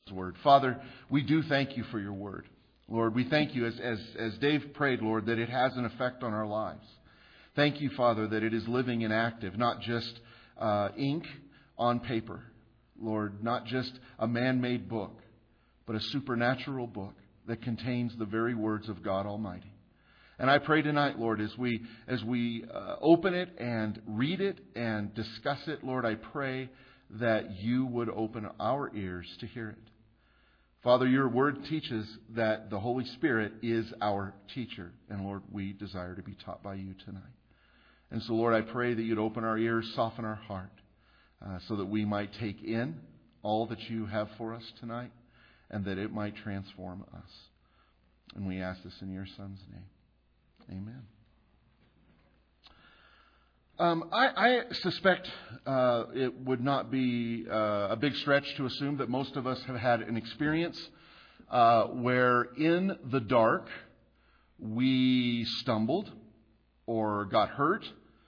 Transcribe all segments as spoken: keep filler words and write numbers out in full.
Word. Father, we do thank you for your Word. Lord, we thank you, as, as, as Dave prayed, Lord, that it has an effect on our lives. Thank you, Father, that it is living and active, not just uh, ink on paper. Lord, not just a man-made book, but a supernatural book that contains the very words of God Almighty. And I pray tonight, Lord, as we as we uh, open it and read it and discuss it, Lord, I pray that you would open our ears to hear it. Father, your word teaches that the Holy Spirit is our teacher. And Lord, we desire to be taught by you tonight. And so, Lord, I pray that you'd open our ears, soften our heart, uh, so that we might take in all that you have for us tonight, and that it might transform us. And we ask this in your Son's name. Amen. Um, I, I suspect uh, it would not be uh, a big stretch to assume that most of us have had an experience uh, where in the dark we stumbled or got hurt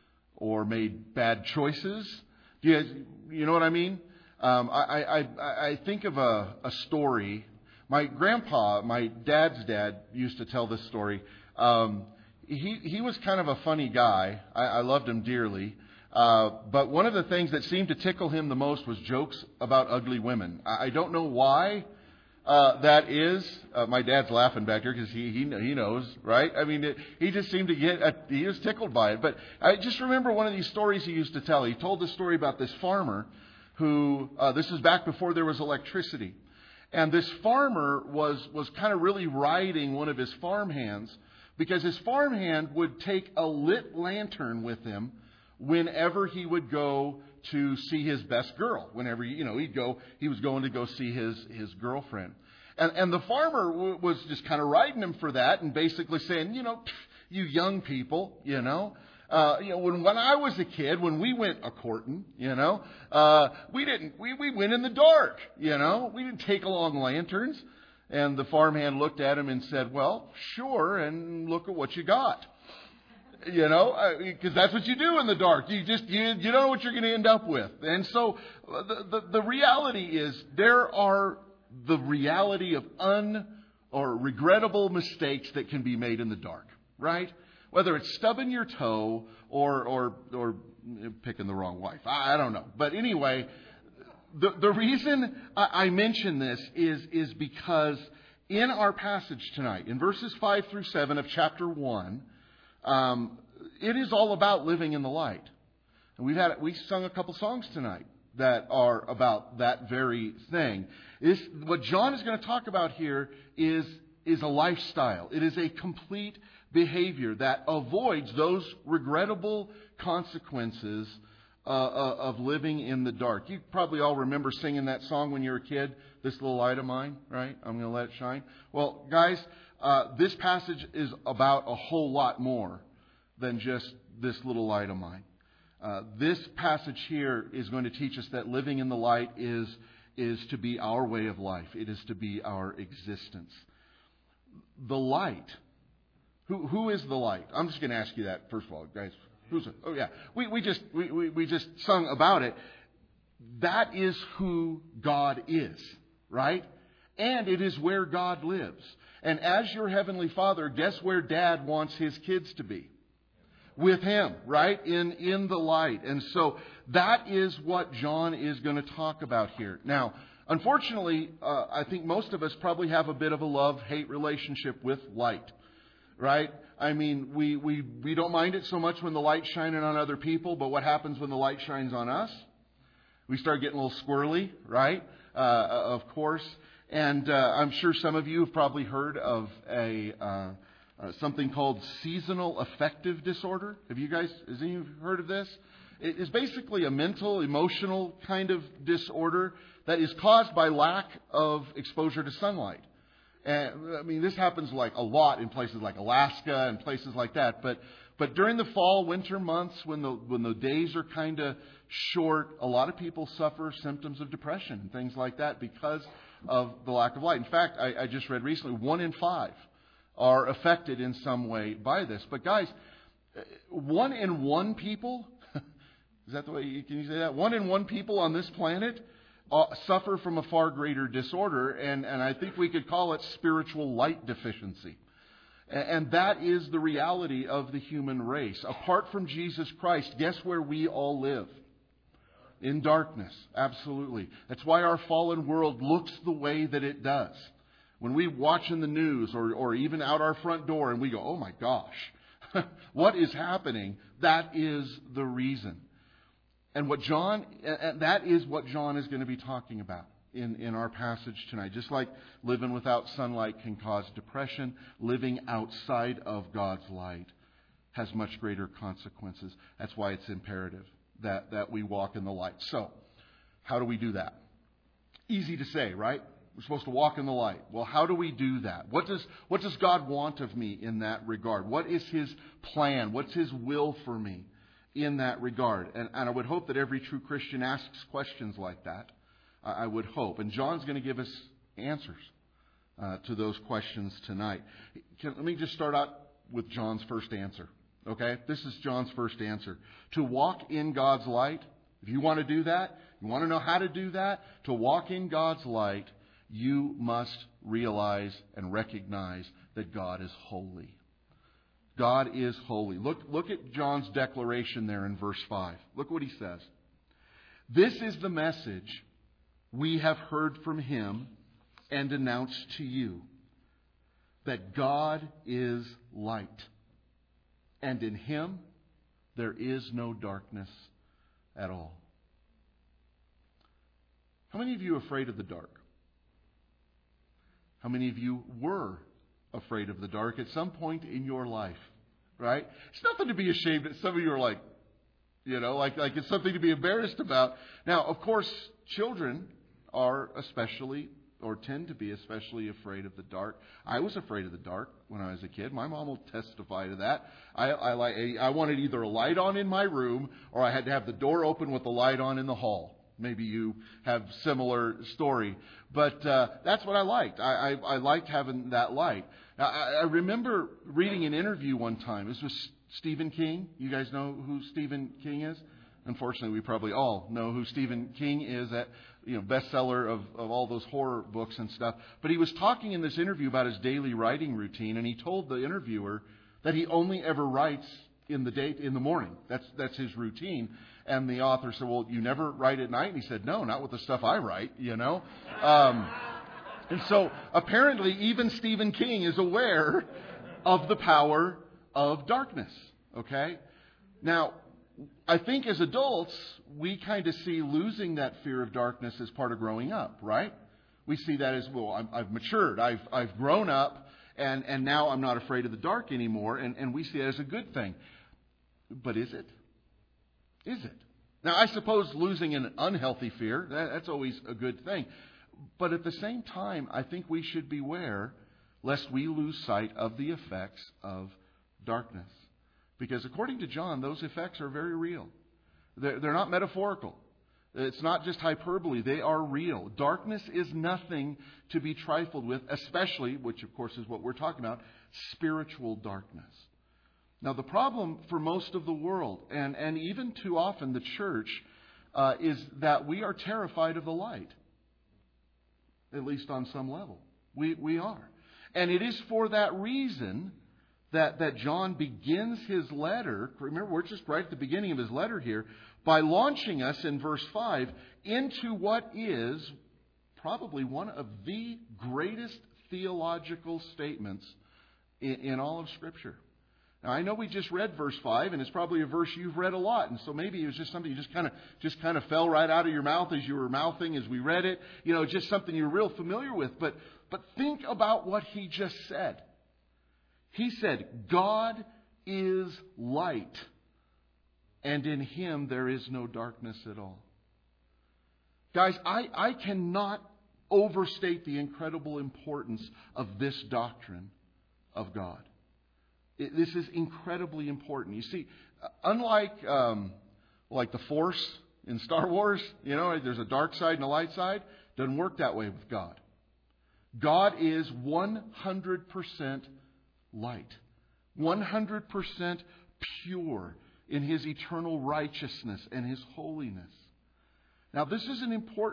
or made bad choices. Do you, guys, you know what I mean? Um, I, I, I think of a, a story. My grandpa, my dad's dad, used to tell this story. Um, He he was kind of a funny guy. I, I loved him dearly. Uh, but one of the things that seemed to tickle him the most was jokes about ugly women. I, I don't know why uh, that is. Uh, my dad's laughing back here because he, he he knows, right? I mean, it, he just seemed to get, uh, he was tickled by it. But I just remember one of these stories he used to tell. He told this story about this farmer who, uh, this is back before there was electricity. And this farmer was was kind of really riding one of his farmhands, because his farmhand would take a lit lantern with him whenever he would go to see his best girl. Whenever, you know, he'd go, he was going to go see his, his girlfriend. And, and the farmer w- was just kind of riding him for that and basically saying, you know, you young people, you know, uh, you know, when, when I was a kid, when we went a-courting, you know, uh, we didn't, we, we went in the dark, you know, we didn't take along lanterns. And the farmhand looked at him and said, well, sure, and look at what you got. You know, because that's what you do in the dark. You just, you, you don't know what you're going to end up with. And so the, the, the reality is there are the reality of un or regrettable mistakes that can be made in the dark, right? Whether it's stubbing your toe or, or, or picking the wrong wife. I, I don't know. But anyway, The, the reason I, I mention this is, is because in our passage tonight, in verses five through seven of chapter one, um, it is all about living in the light. And we've had we sung a couple songs tonight that are about that very thing. This, what John is going to talk about here is, is a lifestyle. It is a complete behavior that avoids those regrettable consequences Uh, of living in the dark. You probably all remember singing that song when you were a kid, This Little Light of Mine, right? I'm going to let it shine. Well, guys, uh, this passage is about a whole lot more than just this little light of mine. Uh, this passage here is going to teach us that living in the light is, is to be our way of life. It is to be our existence. The light. Who, who is the light? I'm just going to ask you that first of all, guys. Who's it? Oh yeah, we we just we, we we just sung about it. That is who God is, right? And it is where God lives. And as your heavenly Father, guess where Dad wants his kids to be? With him, right? In in the light. And so that is what John is going to talk about here. Now, unfortunately, uh, I think most of us probably have a bit of a love-hate relationship with light, right? I mean, we, we, we don't mind it so much when the light's shining on other people, but what happens when the light shines on us? We start getting a little squirrely, right? Uh, of course. And uh, I'm sure some of you have probably heard of a uh, uh, something called seasonal affective disorder. Have you guys, has anyone heard of this? It is basically a mental, emotional kind of disorder that is caused by lack of exposure to sunlight. And I mean, this happens like a lot in places like Alaska and places like that. But but during the fall, winter months, when the when the days are kind of short, a lot of people suffer symptoms of depression and things like that because of the lack of light. In fact, I, I just read recently, one in five are affected in some way by this. But guys, one in one people, is that the way you, can you say that? One in one people on this planet uh, suffer from a far greater disorder, and, and I think we could call it spiritual light deficiency. And that is the reality of the human race. Apart from Jesus Christ, guess where we all live? In darkness, absolutely. That's why our fallen world looks the way that it does. When we watch in the news or, or even out our front door and we go, oh my gosh, what is happening? That is the reason. And what John, that is what John is going to be talking about in, in our passage tonight. Just like living without sunlight can cause depression, living outside of God's light has much greater consequences. That's why it's imperative that, that we walk in the light. So, how do we do that? Easy to say, right? We're supposed to walk in the light. Well, how do we do that? What does, what does God want of me in that regard? What is His plan? What's His will for me in that regard? And, and I would hope that every true Christian asks questions like that. I would hope. And John's going to give us answers uh, to those questions tonight. Can, let me just start out with John's first answer. Okay? This is John's first answer. To walk in God's light, if you want to do that, you want to know how to do that, to walk in God's light, you must realize and recognize that God is holy. God is holy. Look, look at John's declaration there in verse five. Look what he says. This is the message we have heard from Him and announced to you, that God is light, and in Him there is no darkness at all. How many of you are afraid of the dark? How many of you were afraid of the dark at some point in your life? Right? It's nothing to be ashamed of. Some of you are like, you know, like, like it's something to be embarrassed about. Now, of course, children are especially, or tend to be especially afraid of the dark. I was afraid of the dark when I was a kid. My mom will testify to that. I, I, like, I wanted either a light on in my room, or I had to have the door open with the light on in the hall. Maybe you have similar story. But uh, that's what I liked. I, I, I liked having that light. Now, I, I remember reading an interview one time. This was Stephen King. You guys know who Stephen King is? Unfortunately, we probably all know who Stephen King is, that you know, bestseller of, of all those horror books and stuff. But he was talking in this interview about his daily writing routine, and he told the interviewer that he only ever writes in the day in the morning. That's that's his routine. And the author said, "Well, you never write at night?" And he said, "No, not with the stuff I write, you know." Um, and so apparently, even Stephen King is aware of the power of darkness. Okay, now, I think as adults, we kind of see losing that fear of darkness as part of growing up, right? We see that as, well, I'm, I've matured, I've I've grown up, and, and now I'm not afraid of the dark anymore, and, and we see it as a good thing. But is it? Is it? Now, I suppose losing an unhealthy fear, that, that's always a good thing. But at the same time, I think we should beware lest we lose sight of the effects of darkness. Because according to John, those effects are very real. They're, they're not metaphorical. It's not just hyperbole. They are real. Darkness is nothing to be trifled with, especially, which of course is what we're talking about, spiritual darkness. Now, the problem for most of the world, and, and even too often the church, uh, is that we are terrified of the light. At least on some level. We, we are. And it is for that reason that, that John begins his letter, remember we're just right at the beginning of his letter here, by launching us in verse five into what is probably one of the greatest theological statements in, in all of Scripture. Now, I know we just read verse five, and it's probably a verse you've read a lot, and so maybe it was just something you just kind of just kind of fell right out of your mouth as you were mouthing as we read it. You know, just something you're real familiar with. But but think about what he just said. He said, God is light, and in Him there is no darkness at all. Guys, I, I cannot overstate the incredible importance of this doctrine of God. It, this is incredibly important. You see, unlike um, like the Force in Star Wars, you know, there's a dark side and a light side. Doesn't work that way with God. God is one hundred percent light, one hundred percent pure in His eternal righteousness and His holiness. Now, this is an important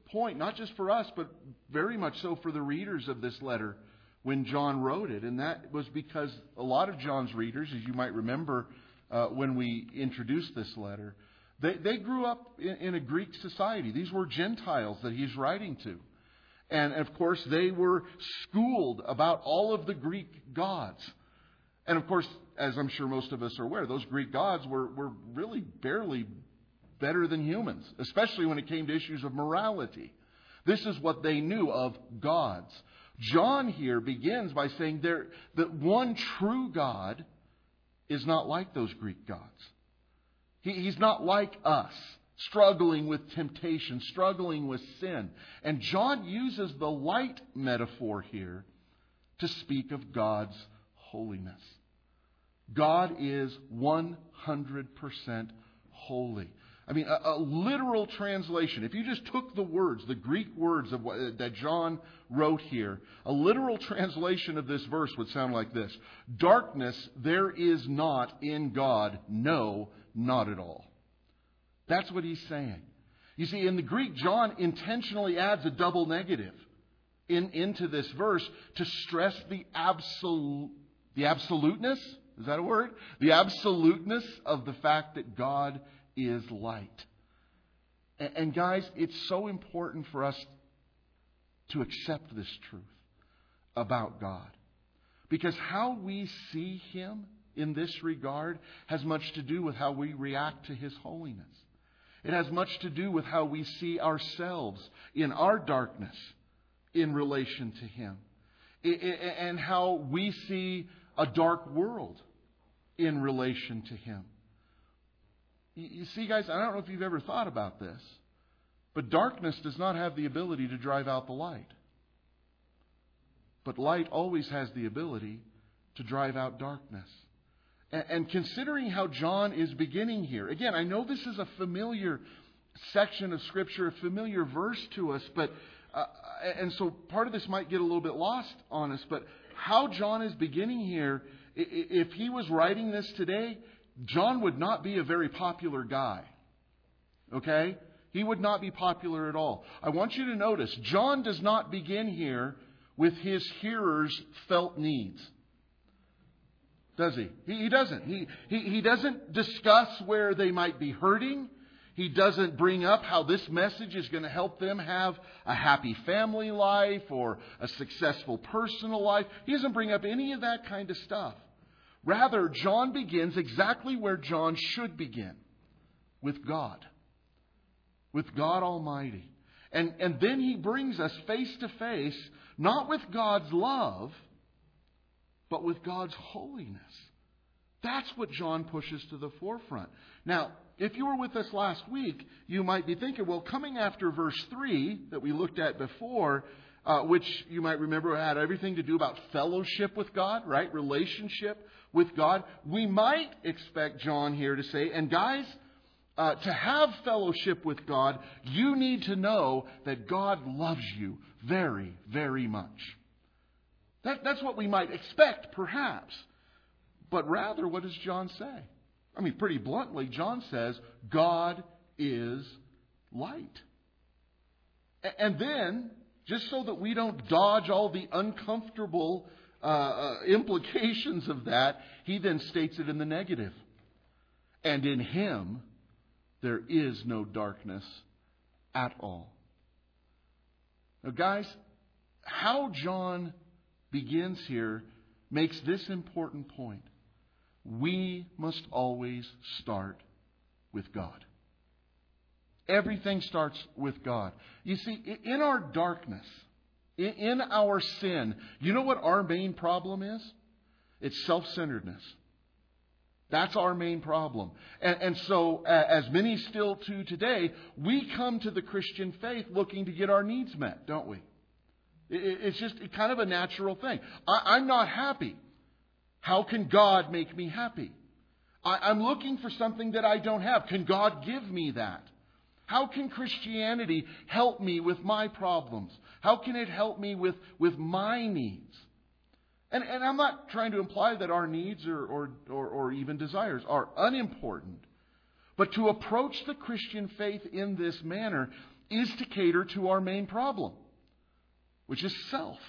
point, not just for us, but very much so for the readers of this letter when John wrote it. And that was because a lot of John's readers, as you might remember uh, when we introduced this letter, they, they grew up in, in a Greek society. These were Gentiles that he's writing to. And, of course, they were schooled about all of the Greek gods. And, of course, as I'm sure most of us are aware, those Greek gods were, were really barely better than humans, especially when it came to issues of morality. This is what they knew of gods. John here begins by saying there, that one true God is not like those Greek gods. He, he's not like us, struggling with temptation, struggling with sin. And John uses the light metaphor here to speak of God's holiness. God is one hundred percent holy. I mean, a, a literal translation, if you just took the words, the Greek words of what, that John wrote here, a literal translation of this verse would sound like this: darkness there is not in God, no, not at all. That's what he's saying. You see, in the Greek, John intentionally adds a double negative in, into this verse to stress the absolute, the absoluteness, is that a word? The absoluteness of the fact that God is light. And, and guys, it's so important for us to accept this truth about God. Because how we see Him in this regard has much to do with how we react to His holiness. It has much to do with how we see ourselves in our darkness in relation to Him. And how we see a dark world in relation to Him. You see, guys, I don't know if you've ever thought about this, but darkness does not have the ability to drive out the light. But light always has the ability to drive out darkness. And considering how John is beginning here, again, I know this is a familiar section of Scripture, a familiar verse to us, but uh, and so part of this might get a little bit lost on us, but how John is beginning here, if he was writing this today, John would not be a very popular guy. Okay? He would not be popular at all. I want you to notice, John does not begin here with his hearers' felt needs. Does he? He, he doesn't. He, he, he doesn't discuss where they might be hurting. He doesn't bring up how this message is going to help them have a happy family life or a successful personal life. He doesn't bring up any of that kind of stuff. Rather, John begins exactly where John should begin, with God. With God Almighty. And, and then he brings us face to face, not with God's love, but with God's holiness. That's what John pushes to the forefront. Now, if you were with us last week, you might be thinking, well, coming after verse three that we looked at before, uh, which you might remember had everything to do about fellowship with God, right? Relationship with God. We might expect John here to say, and guys, uh, to have fellowship with God, you need to know that God loves you very, very much. That, that's what we might expect, perhaps. But rather, what does John say? I mean, pretty bluntly, John says, God is light. And then, just so that we don't dodge all the uncomfortable uh, uh, implications of that, he then states it in the negative. And in Him, there is no darkness at all. Now, guys, how John begins here makes this important point. We must always start with God. Everything starts with God. You see, in our darkness, in our sin, you know what our main problem is? It's self-centeredness. That's our main problem. And, and so, as many still do today, we come to the Christian faith looking to get our needs met, don't we? It's just kind of a natural thing. I, I'm not happy. How can God make me happy? I, I'm looking for something that I don't have. Can God give me that? How can Christianity help me with my problems? How can it help me with, with my needs? And, and I'm not trying to imply that our needs or, or, or, or even desires are unimportant. But to approach the Christian faith in this manner is to cater to our main problem, which is self.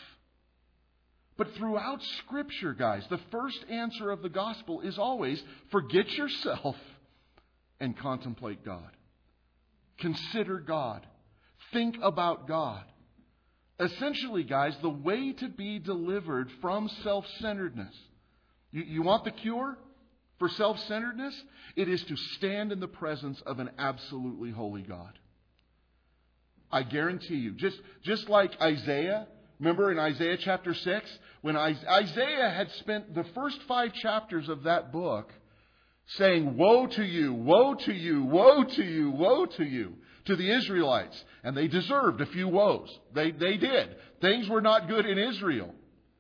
But throughout Scripture, guys, the first answer of the gospel is always forget yourself and contemplate God. Consider God. Think about God. Essentially, guys, the way to be delivered from self-centeredness. You, you want the cure for self-centeredness? It is to stand in the presence of an absolutely holy God. I guarantee you, just, just like Isaiah, remember in Isaiah chapter six, when Isaiah had spent the first five chapters of that book saying, woe to you, woe to you, woe to you, woe to you, to the Israelites. And they deserved a few woes. They, they did. Things were not good in Israel.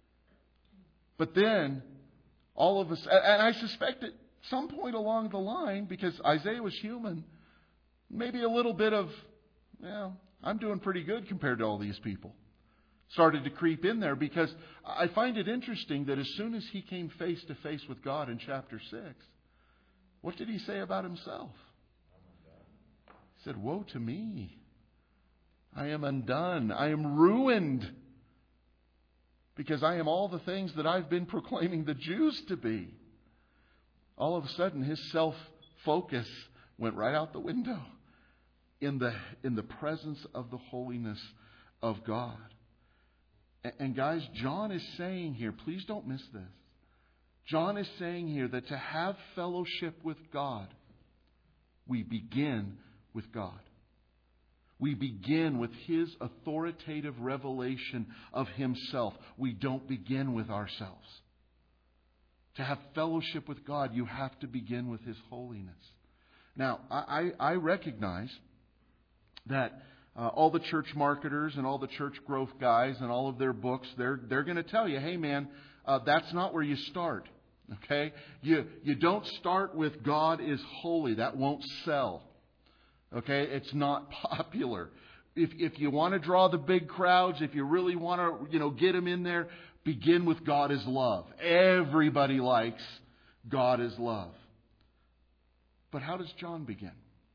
But then, all of us, and I suspect at some point along the line, because Isaiah was human, maybe a little bit of, well, I'm doing pretty good compared to all these people, started to creep in there, because I find it interesting that as soon as he came face to face with God in chapter six, what did he say about himself? He said, woe to me. I am undone. I am ruined. Because I am all the things that I've been proclaiming the Jews to be. All of a sudden, his self-focus went right out the window in the, in the presence of the holiness of God. And, and guys, John is saying here, please don't miss this. John is saying here that to have fellowship with God, we begin with God. We begin with His authoritative revelation of Himself. We don't begin with ourselves. To have fellowship with God, you have to begin with His holiness. Now, I, I recognize that uh, all the church marketers and all the church growth guys and all of their books, they're, they're going to tell you, hey man, uh, that's not where you start. Okay? You, you don't start with God is holy. That won't sell. Okay? It's not popular. If, if you want to draw the big crowds, if you really want to, you know, get them in there, begin with God is love. Everybody likes God is love. But how does John begin?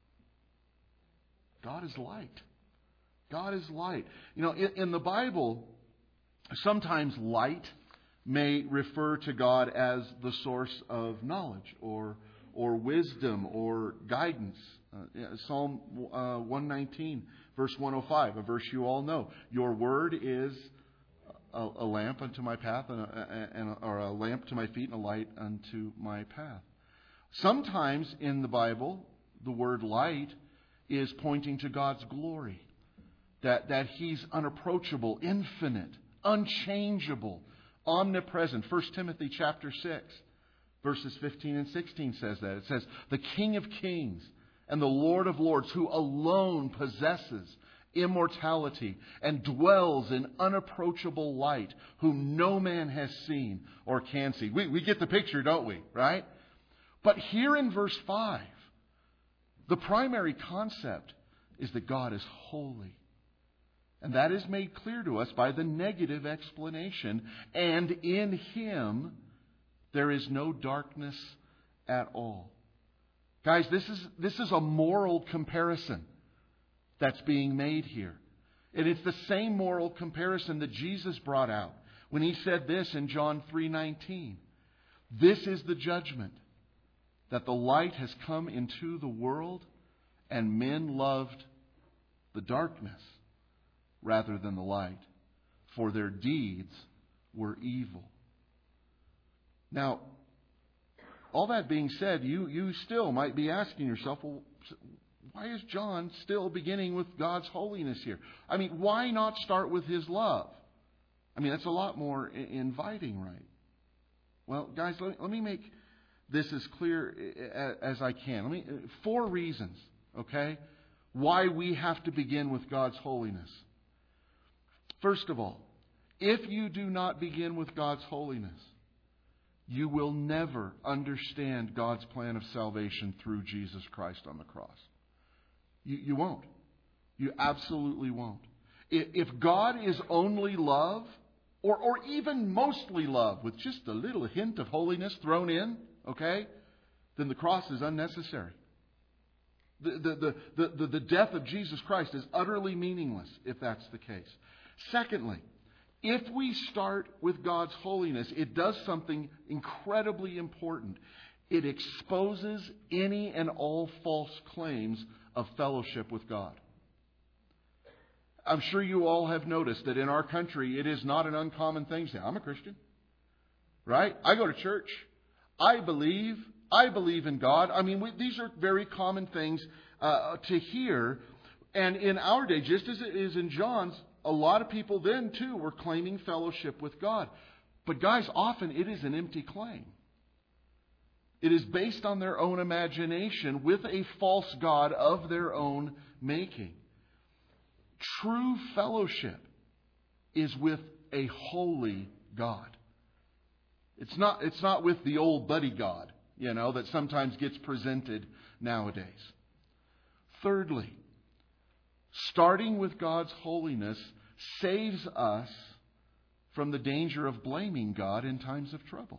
God is light. God is light. You know, in, in the Bible, sometimes light may refer to God as the source of knowledge or or wisdom or guidance. Uh, Psalm uh, one nineteen, verse one oh five, a verse you all know. Your word is a, a lamp unto my path, and a, and a, or a lamp to my feet, and a light unto my path. Sometimes in the Bible, the word light is pointing to God's glory. That, that He's unapproachable, infinite, unchangeable, omnipresent. First Timothy chapter six, verses fifteen and sixteen says that. It says, the King of kings and the Lord of lords, who alone possesses immortality and dwells in unapproachable light, whom no man has seen or can see. We, we get the picture, don't we? Right? But here in verse five, the primary concept is that God is holy. And that is made clear to us by the negative explanation. And in Him, there is no darkness at all. Guys, this is, this is a moral comparison that's being made here. And it's the same moral comparison that Jesus brought out when He said this in John three nineteen. This is the judgment, that the light has come into the world, and men loved the darkness rather than the light, for their deeds were evil. Now, all that being said, you, you still might be asking yourself, well, why is John still beginning with God's holiness here? I mean, why not start with His love? I mean, that's a lot more inviting, right? Well, guys, let me, let me make this as clear as I can. Let me, four reasons, okay, why we have to begin with God's holiness. First of all, if you do not begin with God's holiness, you will never understand God's plan of salvation through Jesus Christ on the cross. You, you won't. You absolutely won't. If God is only love, or, or even mostly love, with just a little hint of holiness thrown in, okay, then the cross is unnecessary. The, the, the, the, the death of Jesus Christ is utterly meaningless if that's the case. Secondly, if we start with God's holiness, it does something incredibly important. It exposes any and all false claims of fellowship with God. I'm sure you all have noticed that in our country, it is not an uncommon thing to say, I'm a Christian. Right? I go to church. I believe. I believe in God. I mean, we, these are very common things uh, to hear. And in our day, just as it is in John's, a lot of people then, too, were claiming fellowship with God. But guys, often it is an empty claim. It is based on their own imagination with a false God of their own making. True fellowship is with a holy God. It's not, it's not with the old buddy God, you know, that sometimes gets presented nowadays. Thirdly, starting with God's holiness saves us from the danger of blaming God in times of trouble.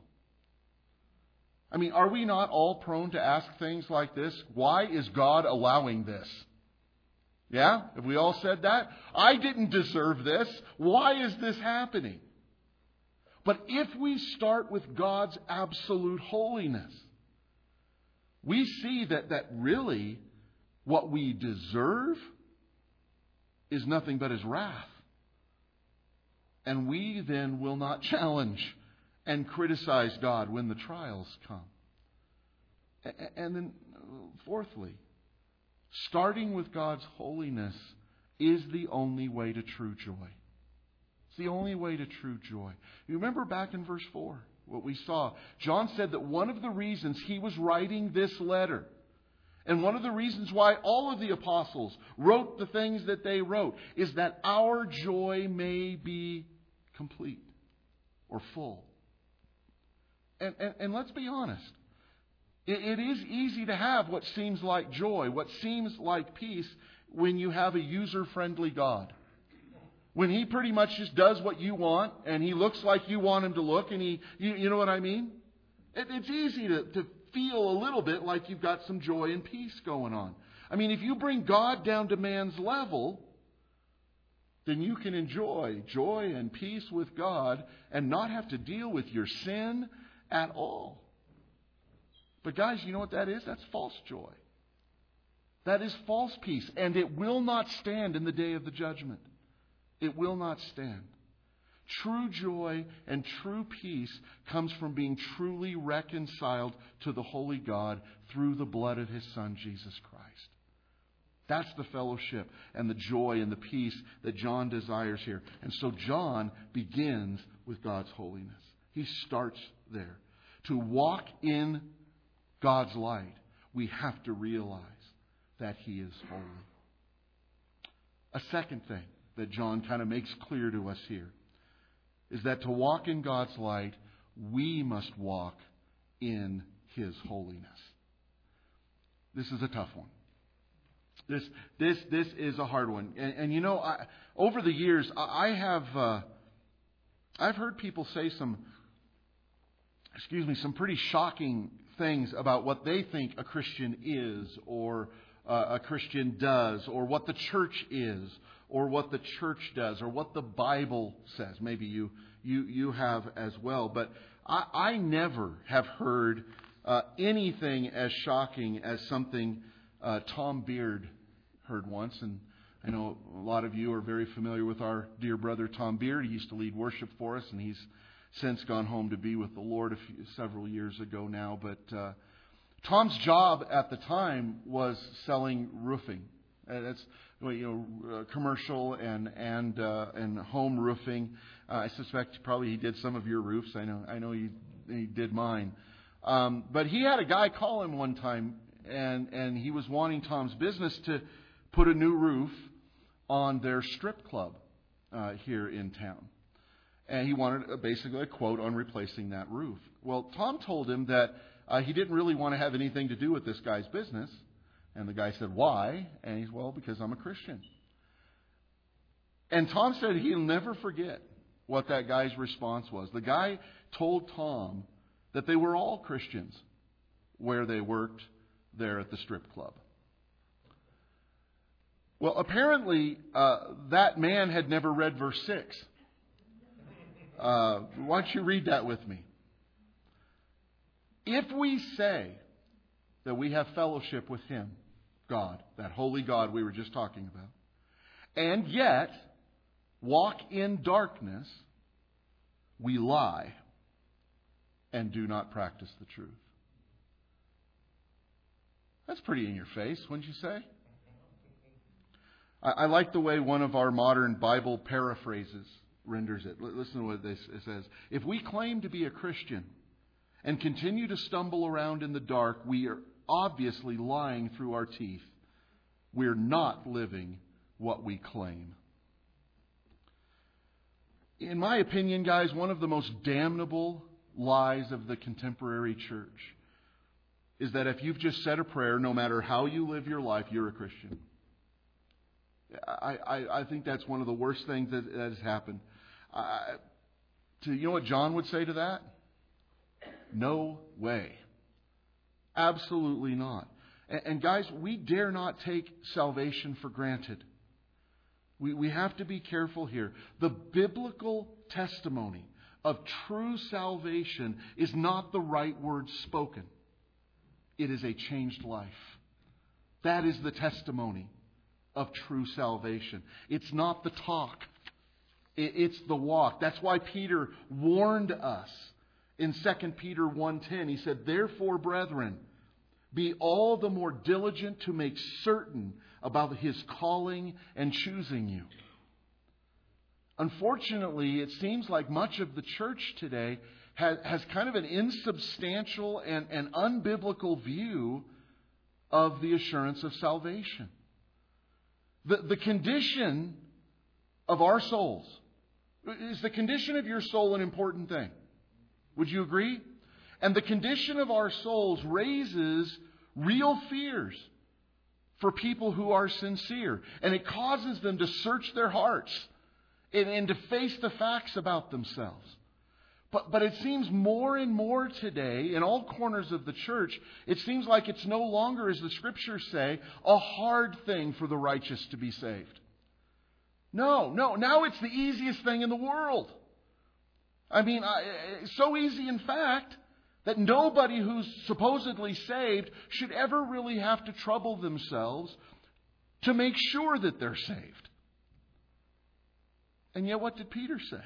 I mean, are we not all prone to ask things like this? Why is God allowing this? Yeah? Have we all said that? I didn't deserve this. Why is this happening? But if we start with God's absolute holiness, we see that, that really what we deserve is nothing but His wrath. And we then will not challenge and criticize God when the trials come. And then, fourthly, starting with God's holiness is the only way to true joy. It's the only way to true joy. You remember back in verse four, what we saw. John said that one of the reasons he was writing this letter, and one of the reasons why all of the apostles wrote the things that they wrote, is that our joy may be complete or full. And, and, and let's be honest. It, it is easy to have what seems like joy, what seems like peace, when you have a user-friendly God. When He pretty much just does what you want, and He looks like you want Him to look, and He, you, you know what I mean? It, it's easy to, to feel a little bit like you've got some joy and peace going on. I mean, if you bring God down to man's level, then you can enjoy joy and peace with God and not have to deal with your sin at all. But guys, you know what that is? That's false joy. That is false peace. And it will not stand in the day of the judgment. It will not stand. True joy and true peace comes from being truly reconciled to the holy God through the blood of His Son, Jesus Christ. That's the fellowship and the joy and the peace that John desires here. And so John begins with God's holiness. He starts there. To walk in God's light, we have to realize that He is holy. A second thing that John kind of makes clear to us here is that to walk in God's light, we must walk in His holiness. This is a tough one. This this this is a hard one, and, and you know, I, over the years, I, I have uh, I've heard people say some, excuse me, some pretty shocking things about what they think a Christian is, or uh, a Christian does, or what the church is, or what the church does, or what the Bible says. Maybe you you you have as well, but I, I never have heard uh, anything as shocking as something uh, Tom Beard heard once. And I know a lot of you are very familiar with our dear brother Tom Beard. He used to lead worship for us, and he's since gone home to be with the Lord a few, several years ago now. But uh, Tom's job at the time was selling roofing. Uh, that's you know, uh, commercial and and uh, and home roofing. Uh, I suspect probably he did some of your roofs. I know I know he he did mine. Um, but he had a guy call him one time, and and he was wanting Tom's business to put a new roof on their strip club uh, here in town. And he wanted a, basically a quote on replacing that roof. Well, Tom told him that uh, he didn't really want to have anything to do with this guy's business. And the guy said, why? And he's, well, because I'm a Christian. And Tom said he'll never forget what that guy's response was. The guy told Tom that they were all Christians where they worked there at the strip club. Well, apparently, uh, that man had never read verse six. Uh, why don't you read that with me? If we say that we have fellowship with Him, God, that holy God we were just talking about, and yet walk in darkness, we lie and do not practice the truth. That's pretty in your face, wouldn't you say? I, I like the way one of our modern Bible paraphrases renders it. L- listen to what this it says. If we claim to be a Christian and continue to stumble around in the dark, we are obviously lying through our teeth. We're not living what we claim. In my opinion, guys, one of the most damnable lies of the contemporary church is that if you've just said a prayer, no matter how you live your life, you're a Christian. I, I, I think that's one of the worst things that, that has happened. I, to, you know what John would say to that? No way. Absolutely not. And, and guys, we dare not take salvation for granted. We, we have to be careful here. The biblical testimony of true salvation is not the right word spoken. It is a changed life. That is the testimony of true salvation. It's not the talk. It's the walk. That's why Peter warned us in Second Peter one ten. He said, "Therefore, brethren, be all the more diligent to make certain about His calling and choosing you." Unfortunately, it seems like much of the church today has, has kind of an insubstantial and, and unbiblical view of the assurance of salvation. The, the condition of our souls, is the condition of your soul an important thing? Would you agree? And the condition of our souls raises real fears for people who are sincere. And it causes them to search their hearts and, and to face the facts about themselves. But, but it seems more and more today, in all corners of the church, it seems like it's no longer, as the Scriptures say, a hard thing for the righteous to be saved. No, no, now it's the easiest thing in the world. I mean, I, it's so easy, in fact, that nobody who's supposedly saved should ever really have to trouble themselves to make sure that they're saved. And yet, what did Peter say?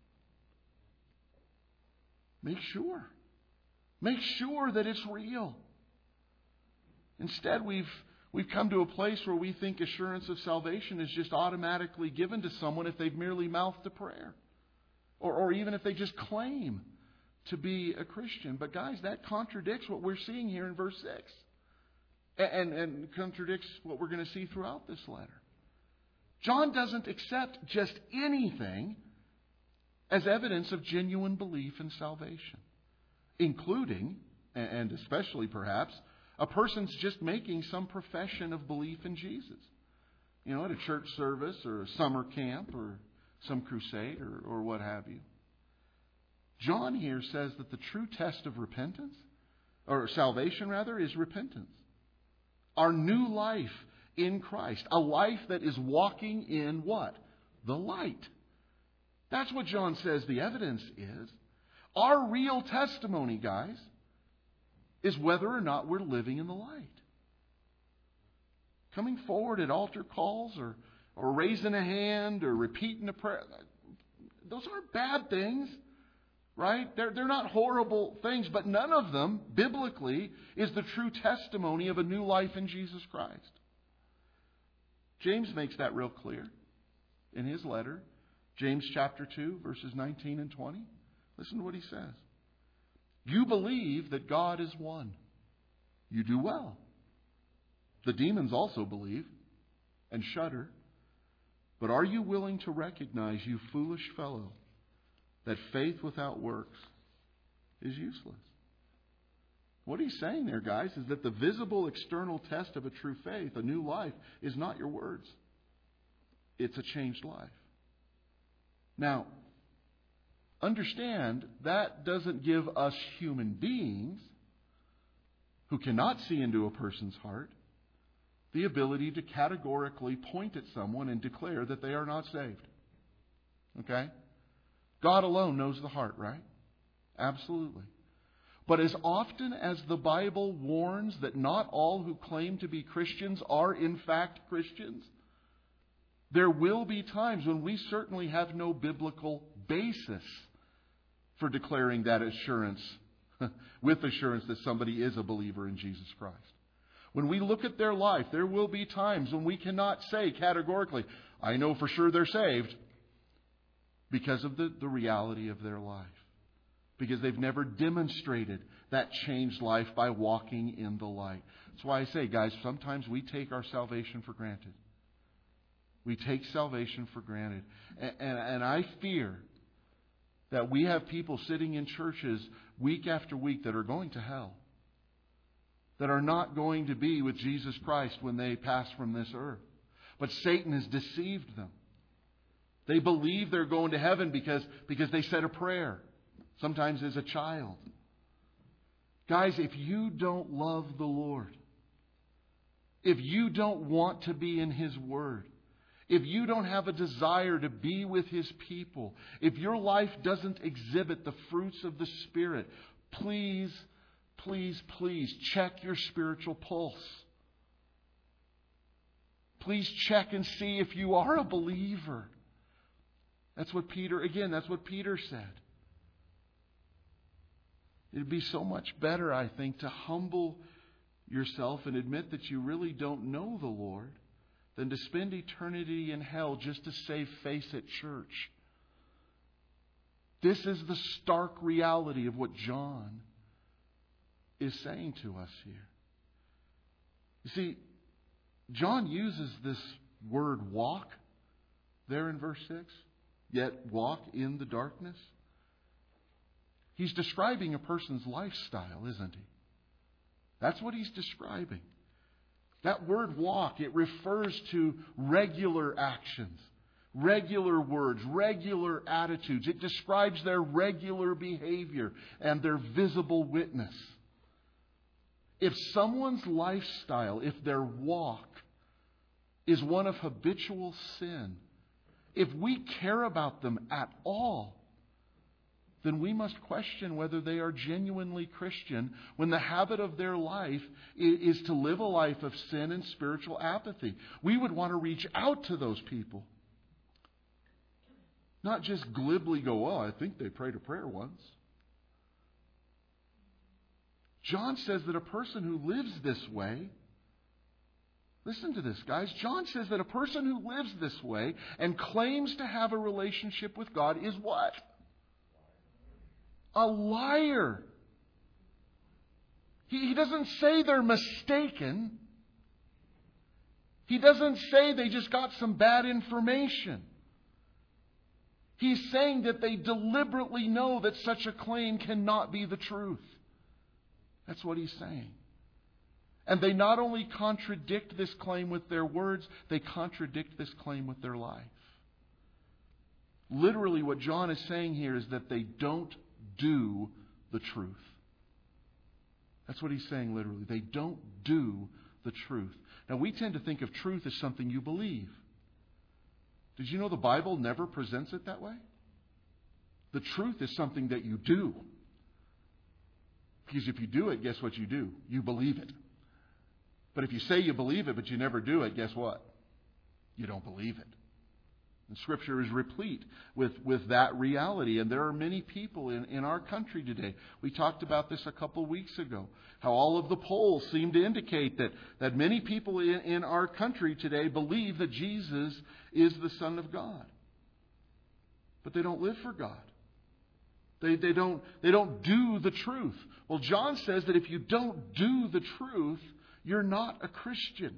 Make sure. Make sure that it's real. Instead, we've we've come to a place where we think assurance of salvation is just automatically given to someone if they've merely mouthed a prayer. Or, or even if they just claim to be a Christian. But guys, that contradicts what we're seeing here in verse six. And, and contradicts what we're going to see throughout this letter. John doesn't accept just anything as evidence of genuine belief in salvation. Including, and especially perhaps, a person's just making some profession of belief in Jesus. You know, at a church service or a summer camp or some crusade or, or what have you. John here says that the true test of repentance, or salvation rather, is repentance. Our new life in Christ. A life that is walking in what? The light. That's what John says the evidence is. Our real testimony, guys, is whether or not we're living in the light. Coming forward at altar calls or, or raising a hand or repeating a prayer, those aren't bad things, right? They're, they're not horrible things, but none of them, biblically, is the true testimony of a new life in Jesus Christ. James makes that real clear in his letter. James chapter two, verses nineteen and twenty. Listen to what he says. You believe that God is one. You do well. The demons also believe and shudder. But are you willing to recognize, you foolish fellow, that faith without works is useless? What he's saying there, guys, is that the visible external test of a true faith, a new life, is not your words. It's a changed life. Now, understand that doesn't give us human beings who cannot see into a person's heart the ability to categorically point at someone and declare that they are not saved. Okay? God alone knows the heart, right? Absolutely. But as often as the Bible warns that not all who claim to be Christians are in fact Christians, there will be times when we certainly have no biblical basis for declaring that assurance, with assurance that somebody is a believer in Jesus Christ. When we look at their life, there will be times when we cannot say categorically, I know for sure they're saved, because of the, the reality of their life. Because they've never demonstrated that changed life by walking in the light. That's why I say, guys, sometimes we take our salvation for granted. We take salvation for granted. And, and, and I fear that we have people sitting in churches week after week that are going to hell. That are not going to be with Jesus Christ when they pass from this earth. But Satan has deceived them. They believe they're going to heaven because, because they said a prayer. Sometimes as a child. Guys, if you don't love the Lord, if you don't want to be in His Word, if you don't have a desire to be with His people, if your life doesn't exhibit the fruits of the Spirit, please, please, please check your spiritual pulse. Please check and see if you are a believer. That's what Peter, again, that's what Peter said. It'd be so much better, I think, to humble yourself and admit that you really don't know the Lord than to spend eternity in hell just to save face at church. This is the stark reality of what John is saying to us here. You see, John uses this word walk there in verse six. Yet walk in the darkness. He's describing a person's lifestyle, isn't he? That's what he's describing. That word walk, it refers to regular actions, regular words, regular attitudes. It describes their regular behavior and their visible witness. If someone's lifestyle, if their walk is one of habitual sin, if we care about them at all, then we must question whether they are genuinely Christian when the habit of their life is to live a life of sin and spiritual apathy. We would want to reach out to those people. Not just glibly go, oh, I think they prayed a prayer once. John says that a person who lives this way, listen to this, guys. John says that a person who lives this way and claims to have a relationship with God is what? A liar. He, he doesn't say they're mistaken. He doesn't say they just got some bad information. He's saying that they deliberately know that such a claim cannot be the truth. That's what he's saying. And they not only contradict this claim with their words, they contradict this claim with their life. Literally, what John is saying here is that they don't do the truth. That's what he's saying literally. They don't do the truth. Now, we tend to think of truth as something you believe. Did you know the Bible never presents it that way? The truth is something that you do. Because if you do it, guess what you do? You believe it. But if you say you believe it, but you never do it, guess what? You don't believe it. And Scripture is replete with, with that reality. And there are many people in, in our country today. We talked about this a couple of weeks ago. How all of the polls seem to indicate that, that many people in, in our country today believe that Jesus is the Son of God. But they don't live for God. They, they, don't, they don't do the truth. Well, John says that if you don't do the truth, you're not a Christian.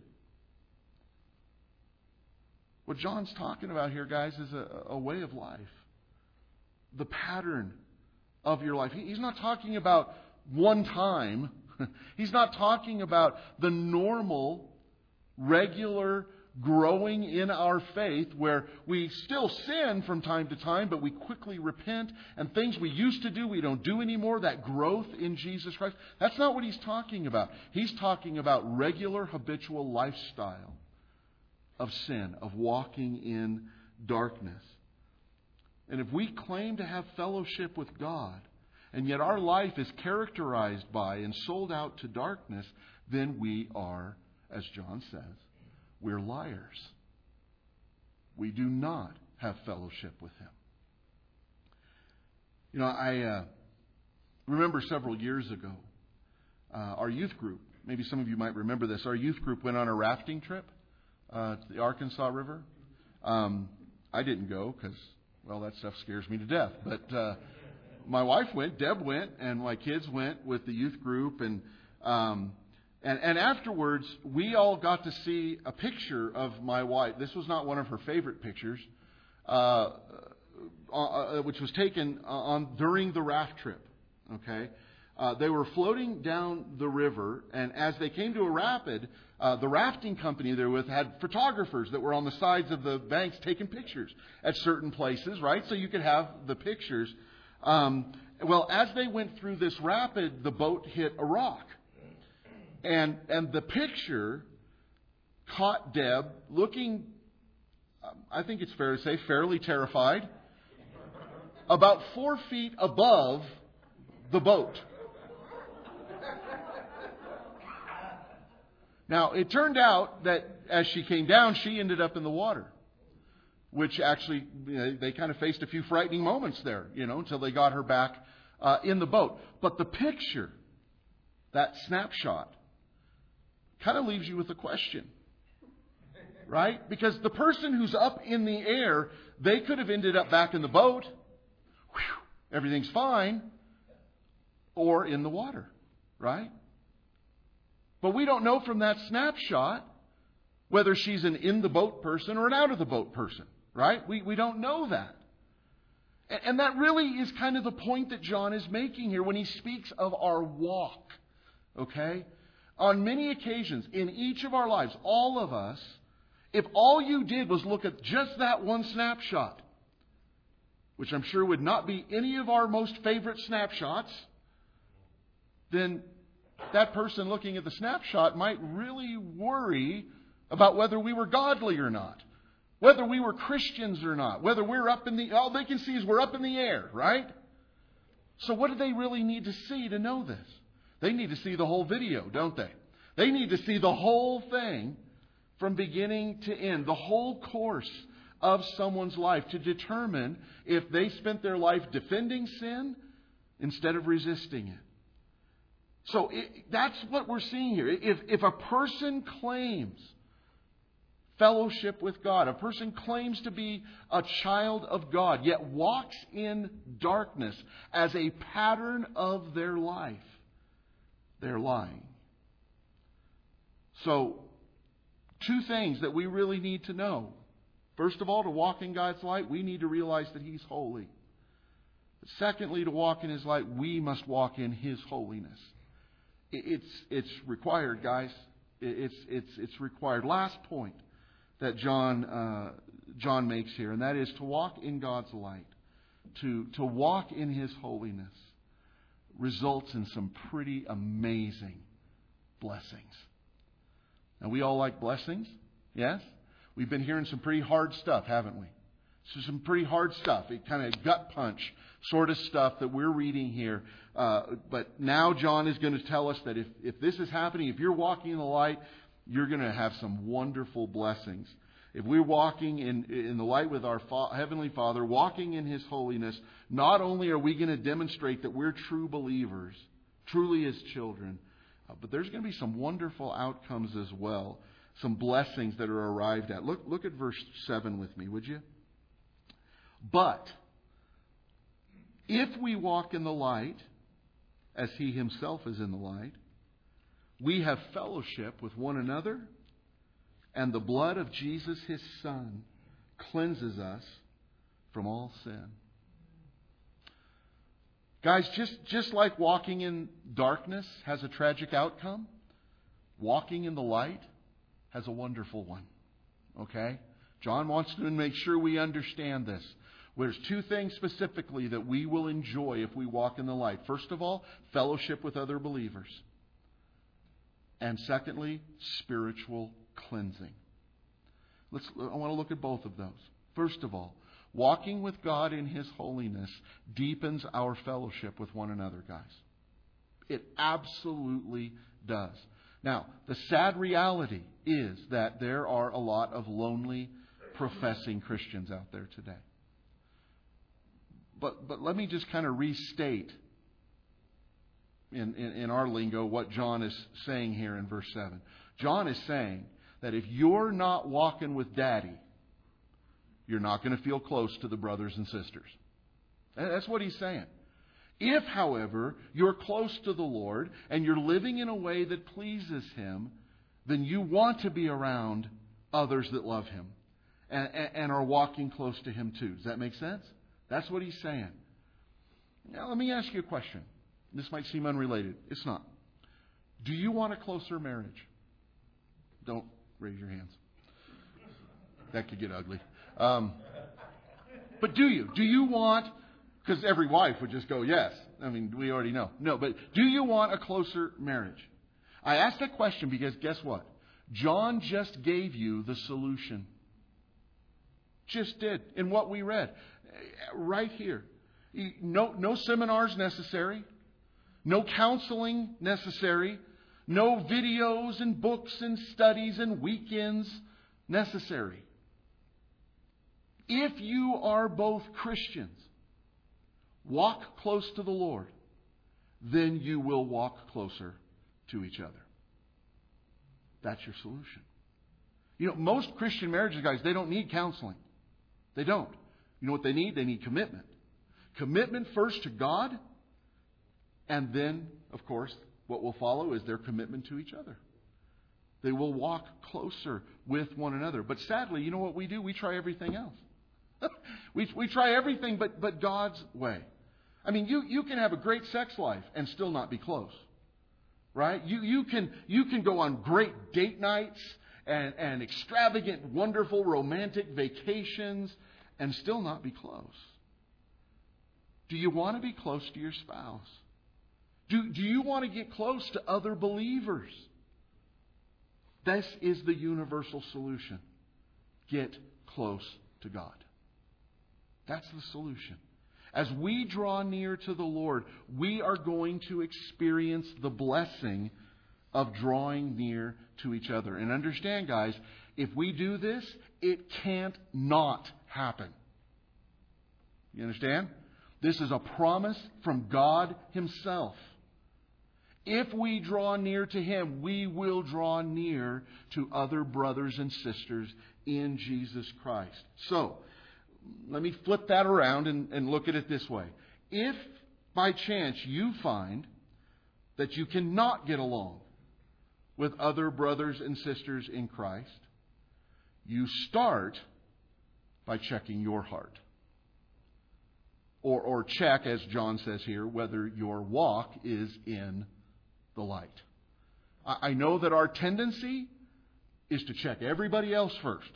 What John's talking about here, guys, is a, a way of life. The pattern of your life. He's not talking about one time. He's not talking about the normal, regular growing in our faith, where we still sin from time to time, but we quickly repent, and things we used to do we don't do anymore, that growth in Jesus Christ. That's not what he's talking about. He's talking about regular habitual lifestyle of sin, of walking in darkness. And if we claim to have fellowship with God, and yet our life is characterized by and sold out to darkness, then we are, as John says, we're liars. We do not have fellowship with Him. You know, I uh, remember several years ago, uh, our youth group, maybe some of you might remember this, our youth group went on a rafting trip uh, to the Arkansas River. Um, I didn't go because, well, that stuff scares me to death. But uh, my wife went, Deb went, and my kids went with the youth group, and um, And, and afterwards, we all got to see a picture of my wife. This was not one of her favorite pictures, uh, uh, which was taken on during the raft trip. Okay, uh, they were floating down the river, and as they came to a rapid, uh, the rafting company they were with had photographers that were on the sides of the banks taking pictures at certain places, right? So you could have the pictures. Um, well, as they went through this rapid, the boat hit a rock. And and the picture caught Deb looking, I think it's fair to say, fairly terrified, about four feet above the boat. Now, it turned out that as she came down, she ended up in the water, which actually, you know, they kind of faced a few frightening moments there, you know, until they got her back uh, in the boat. But the picture, that snapshot, kind of leaves you with a question, right? Because the person who's up in the air, they could have ended up back in the boat, whew, everything's fine, or in the water, right? But we don't know from that snapshot whether she's an in-the-boat person or an out-of-the-boat person, right? We, we don't know that. And, and that really is kind of the point that John is making here when he speaks of our walk, okay? On many occasions, in each of our lives, all of us, if all you did was look at just that one snapshot, which I'm sure would not be any of our most favorite snapshots, then that person looking at the snapshot might really worry about whether we were godly or not, whether we were Christians or not, whether we're up in the, all they can see is we're up in the air, right? So what do they really need to see to know this? They need to see the whole video, don't they? They need to see the whole thing from beginning to end, the whole course of someone's life to determine if they spent their life defending sin instead of resisting it. So it, that's what we're seeing here. If, if a person claims fellowship with God, a person claims to be a child of God, yet walks in darkness as a pattern of their life, they're lying. So, two things that we really need to know. First of all, to walk in God's light, we need to realize that He's holy. But secondly, to walk in His light, we must walk in His holiness. It's it's required, guys. It's it's it's required. Last point that John uh, John makes here, and that is to walk in God's light, to to walk in His holiness, results in some pretty amazing blessings. Now, we all like blessings, yes? We've been hearing some pretty hard stuff, haven't we? So some pretty hard stuff, it kind of gut punch sort of stuff that we're reading here. Uh, but now John is going to tell us that if, if this is happening, if you're walking in the light, you're going to have some wonderful blessings. If we're walking in, in the light with our Fa- Heavenly Father, walking in His holiness, not only are we going to demonstrate that we're true believers, truly His children, uh, but there's going to be some wonderful outcomes as well, some blessings that are arrived at. Look, look at verse seven with me, would you? But if we walk in the light, as He Himself is in the light, we have fellowship with one another, and the blood of Jesus, His Son, cleanses us from all sin. Guys, just, just like walking in darkness has a tragic outcome, walking in the light has a wonderful one. Okay? John wants to make sure we understand this. There's two things specifically that we will enjoy if we walk in the light. First of all, fellowship with other believers. And secondly, spiritual cleansing. Let's, I want to look at both of those. First of all, walking with God in His holiness deepens our fellowship with one another, guys. It absolutely does. Now, the sad reality is that there are a lot of lonely, professing Christians out there today. But but let me just kind of restate in, in, in our lingo what John is saying here in verse seven. John is saying that if you're not walking with Daddy, you're not going to feel close to the brothers and sisters. That's what he's saying. If, however, you're close to the Lord and you're living in a way that pleases Him, then you want to be around others that love Him and, and, and are walking close to Him too. Does that make sense? That's what he's saying. Now, let me ask you a question. This might seem unrelated. It's not. Do you want a closer marriage? Don't raise your hands. That could get ugly. Um, but do you? Do you want... Because every wife would just go, yes. I mean, we already know. No, but do you want a closer marriage? I asked that question because guess what? John just gave you the solution. Just did. In what we read. Right here. No, no seminars necessary. No counseling necessary. No videos and books and studies and weekends necessary. If you are both Christians, walk close to the Lord, then you will walk closer to each other. That's your solution. You know, most Christian marriages, guys, they don't need counseling. They don't. You know what they need? They need commitment. Commitment first to God, and then, of course, what will follow is their commitment to each other. They will walk closer with one another. But sadly, you know what we do? We try everything else. we we try everything but, but God's way. I mean, you, you can have a great sex life and still not be close. Right? You you can you can go on great date nights and, and extravagant, wonderful, romantic vacations and still not be close. Do you want to be close to your spouse? Do, do you want to get close to other believers? This is the universal solution. Get close to God. That's the solution. As we draw near to the Lord, we are going to experience the blessing of drawing near to each other. And understand, guys, if we do this, it can't not happen. You understand? This is a promise from God Himself. If we draw near to Him, we will draw near to other brothers and sisters in Jesus Christ. So, let me flip that around and, and look at it this way. If by chance you find that you cannot get along with other brothers and sisters in Christ, you start by checking your heart. Or, or check, as John says here, whether your walk is in the light. I, I know that our tendency is to check everybody else first.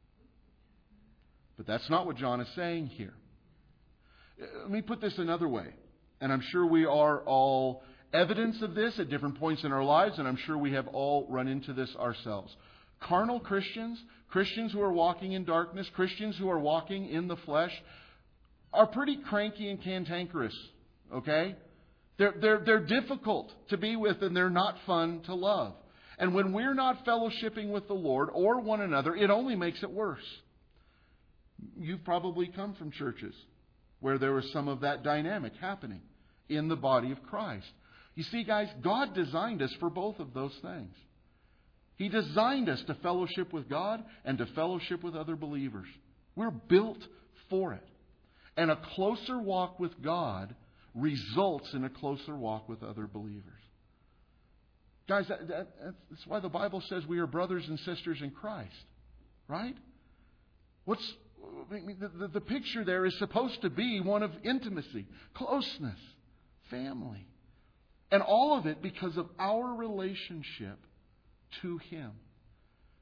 But that's not what John is saying here. Let me put this another way. And I'm sure we are all evidence of this at different points in our lives, and I'm sure we have all run into this ourselves. Carnal Christians, Christians who are walking in darkness, Christians who are walking in the flesh, are pretty cranky and cantankerous. Okay? They're, they're, they're difficult to be with, and they're not fun to love. And when we're not fellowshipping with the Lord or one another, it only makes it worse. You've probably come from churches where there was some of that dynamic happening in the body of Christ. You see, guys, God designed us for both of those things. He designed us to fellowship with God and to fellowship with other believers. We're built for it. And a closer walk with God results in a closer walk with other believers. Guys, that, that, that's why the Bible says we are brothers and sisters in Christ. Right? What's the, the, the picture there is supposed to be one of intimacy, closeness, family. And all of it because of our relationship to Him.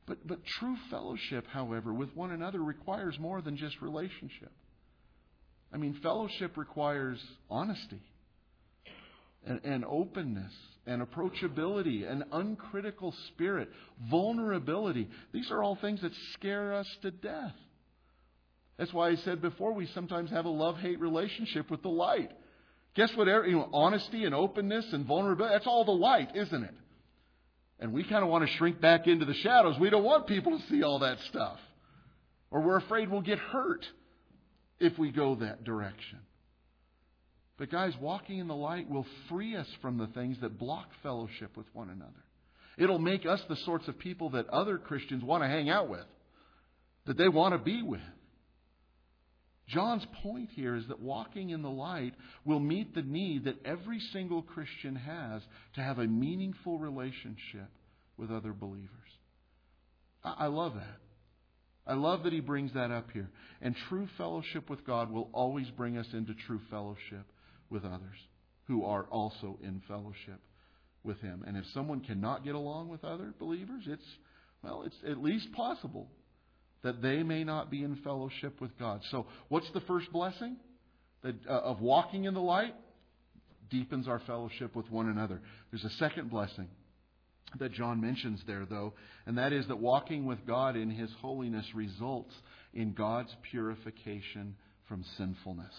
But, but true fellowship, however, with one another requires more than just relationship. I mean, fellowship requires honesty and, and openness and approachability, an uncritical spirit, vulnerability. These are all things that scare us to death. That's why I said before, we sometimes have a love-hate relationship with the light. Guess what? You know, honesty and openness and vulnerability, that's all the light, isn't it? And we kind of want to shrink back into the shadows. We don't want people to see all that stuff. Or we're afraid we'll get hurt if we go that direction. But guys, walking in the light will free us from the things that block fellowship with one another. It'll make us the sorts of people that other Christians want to hang out with, that they want to be with. John's point here is that walking in the light will meet the need that every single Christian has to have a meaningful relationship with other believers. I love that. I love that he brings that up here. And true fellowship with God will always bring us into true fellowship with others who are also in fellowship with Him. And if someone cannot get along with other believers, it's, well, it's at least possible that they may not be in fellowship with God. So what's the first blessing that, uh, of walking in the light? Deepens our fellowship with one another. There's a second blessing that John mentions there, though, and that is that walking with God in His holiness results in God's purification from sinfulness.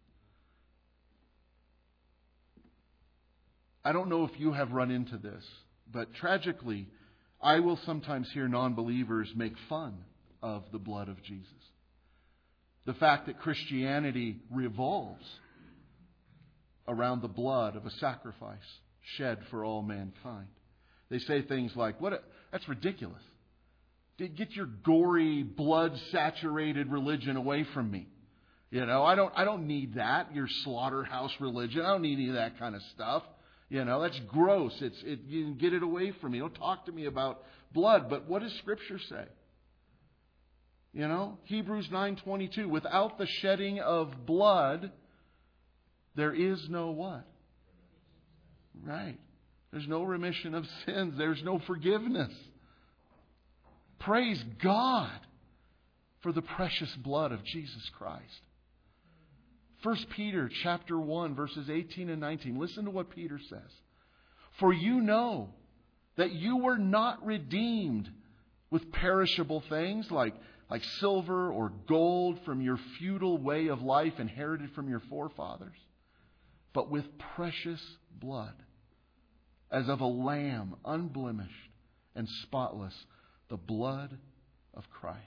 I don't know if you have run into this, but tragically, I will sometimes hear non-believers make fun of the blood of Jesus. The fact that Christianity revolves around the blood of a sacrifice shed for all mankind. They say things like, "What? A, that's ridiculous. Get your gory, blood-saturated religion away from me. You know, I don't, I don't need that. Your slaughterhouse religion. I don't need any of that kind of stuff. You know, that's gross. It's, it, you can get it away from me. Don't talk to me about blood." But what does Scripture say? You know, Hebrews nine twenty-two. Without the shedding of blood, there is no what? Right. There's no remission of sins. There's no forgiveness. Praise God for the precious blood of Jesus Christ. First Peter chapter one, verses eighteen and nineteen. Listen to what Peter says. "For you know that you were not redeemed with perishable things like, like silver or gold from your futile way of life inherited from your forefathers, but with precious blood, as of a lamb, unblemished and spotless, the blood of Christ."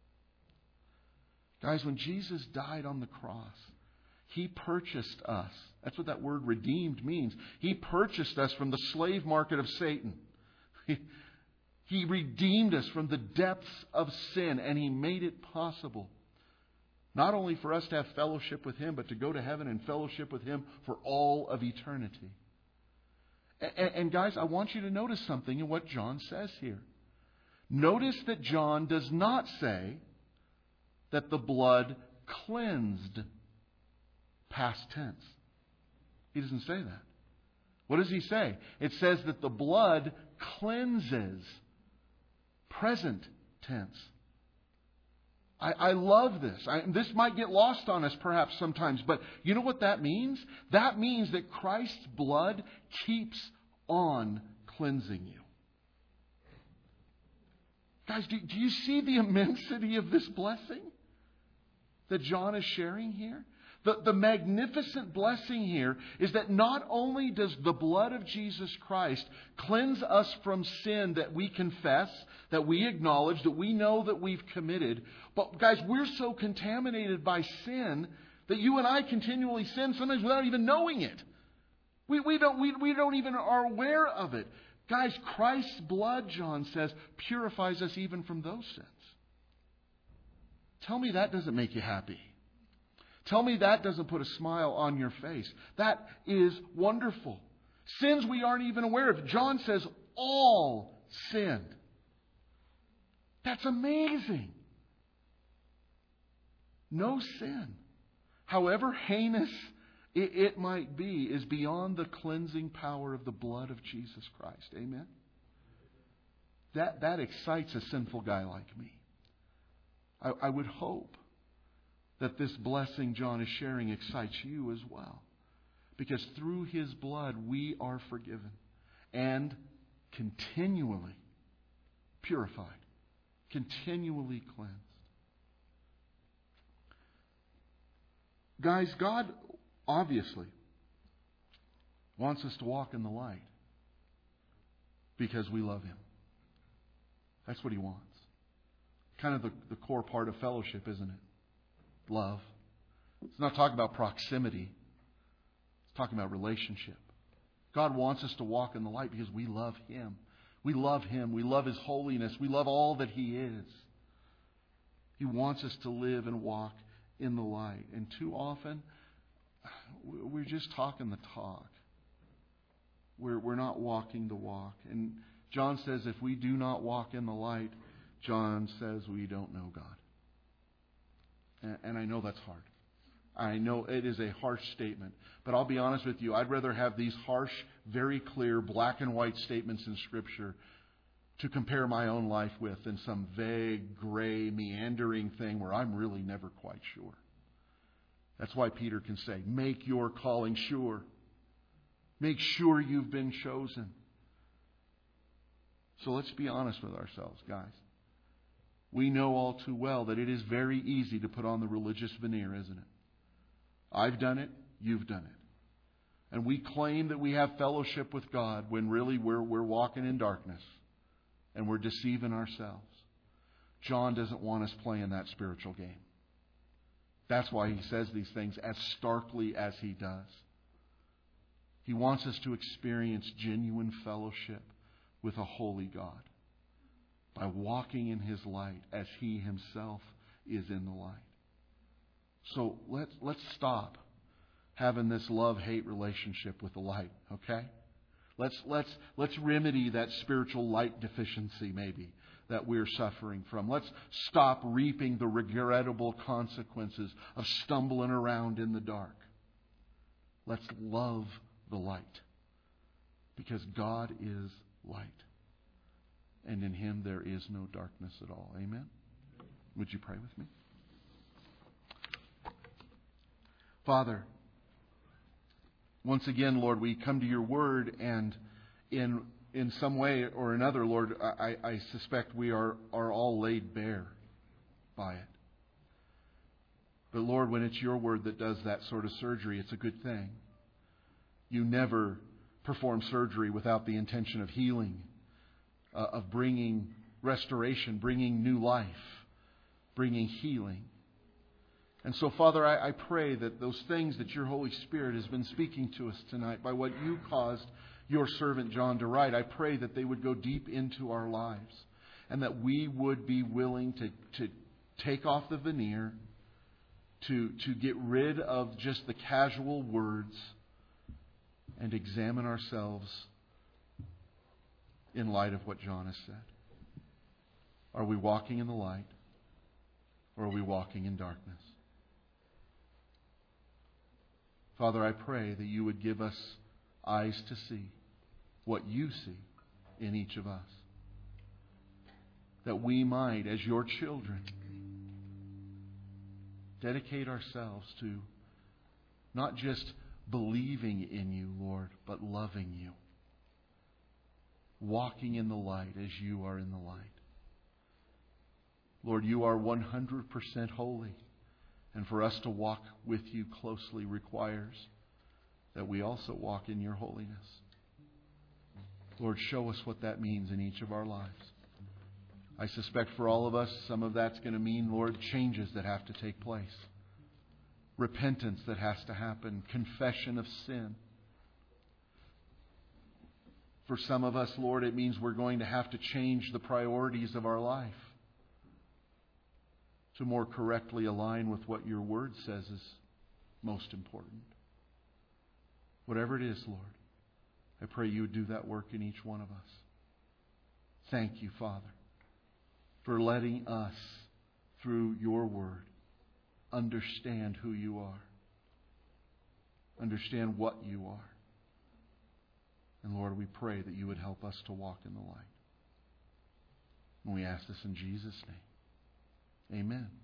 Guys, when Jesus died on the cross, He purchased us. That's what that word redeemed means. He purchased us from the slave market of Satan. He, he redeemed us from the depths of sin, and He made it possible not only for us to have fellowship with Him, but to go to heaven and fellowship with Him for all of eternity. And, and guys, I want you to notice something in what John says here. Notice that John does not say that the blood cleansed, past tense. He doesn't say that. What does he say? It says that the blood cleanses, present tense. I, I love this. I, this might get lost on us perhaps sometimes, but you know what that means? That means that Christ's blood keeps on cleansing you. Guys, do, do you see the immensity of this blessing that John is sharing here? The, the magnificent blessing here is that not only does the blood of Jesus Christ cleanse us from sin that we confess, that we acknowledge, that we know that we've committed, but guys, we're so contaminated by sin that you and I continually sin, sometimes without even knowing it. We, we, don't, we, we don't even are aware of it. Guys, Christ's blood, John says, purifies us even from those sins. Tell me that doesn't make you happy. Tell me that doesn't put a smile on your face. That is wonderful. Sins we aren't even aware of. John says all sinned. That's amazing. No sin, however heinous it, it might be, is beyond the cleansing power of the blood of Jesus Christ. Amen? that, that excites a sinful guy like me. I, I would hope that this blessing John is sharing excites you as well. Because through His blood we are forgiven and continually purified, continually cleansed. Guys, God obviously wants us to walk in the light because we love Him. That's what He wants. Kind of the, the core part of fellowship, isn't it? Love. It's not talking about proximity. It's talking about relationship. God wants us to walk in the light because we love Him. We love Him. We love His holiness. We love all that He is. He wants us to live and walk in the light. And too often, we're just talking the talk. We're, we're not walking the walk. And John says if we do not walk in the light, John says we don't know God. And, and I know that's hard. I know it is a harsh statement. But I'll be honest with you, I'd rather have these harsh, very clear, black and white statements in Scripture to compare my own life with than some vague, gray, meandering thing where I'm really never quite sure. That's why Peter can say, make your calling sure. Make sure you've been chosen. So let's be honest with ourselves, guys. We know all too well that it is very easy to put on the religious veneer, isn't it? I've done it, you've done it. And we claim that we have fellowship with God when really we're, we're walking in darkness and we're deceiving ourselves. John doesn't want us playing that spiritual game. That's why he says these things as starkly as he does. He wants us to experience genuine fellowship with a holy God by walking in His light as He Himself is in the light. So let's let's stop having this love-hate relationship with the light, okay? Let's let's let's remedy that spiritual light deficiency maybe that we're suffering from. Let's stop reaping the regrettable consequences of stumbling around in the dark. Let's love the light because God is light. And in Him there is no darkness at all. Amen? Would you pray with me? Father, once again, Lord, we come to Your Word, and in in some way or another, Lord, I, I suspect we are, are all laid bare by it. But Lord, when it's Your Word that does that sort of surgery, it's a good thing. You never perform surgery without the intention of healing, uh, of bringing restoration, bringing new life, bringing healing. And so, Father, I, I pray that those things that Your Holy Spirit has been speaking to us tonight by what You caused Your servant John to write, I pray that they would go deep into our lives and that we would be willing to, to take off the veneer, to, to get rid of just the casual words and examine ourselves in light of what John has said. Are we walking in the light or are we walking in darkness? Father, I pray that You would give us eyes to see what You see in each of us. That we might, as Your children, dedicate ourselves to not just believing in You, Lord, but loving You. Walking in the light as You are in the light. Lord, You are one hundred percent holy. And for us to walk with You closely requires that we also walk in Your holiness. Lord, show us what that means in each of our lives. I suspect for all of us, some of that's going to mean, Lord, changes that have to take place. Repentance that has to happen. Confession of sin. For some of us, Lord, it means we're going to have to change the priorities of our life to more correctly align with what Your Word says is most important. Whatever it is, Lord, I pray You would do that work in each one of us. Thank You, Father, for letting us, through Your Word, understand who You are. Understand what You are. And Lord, we pray that You would help us to walk in the light. And we ask this in Jesus' name. Amen.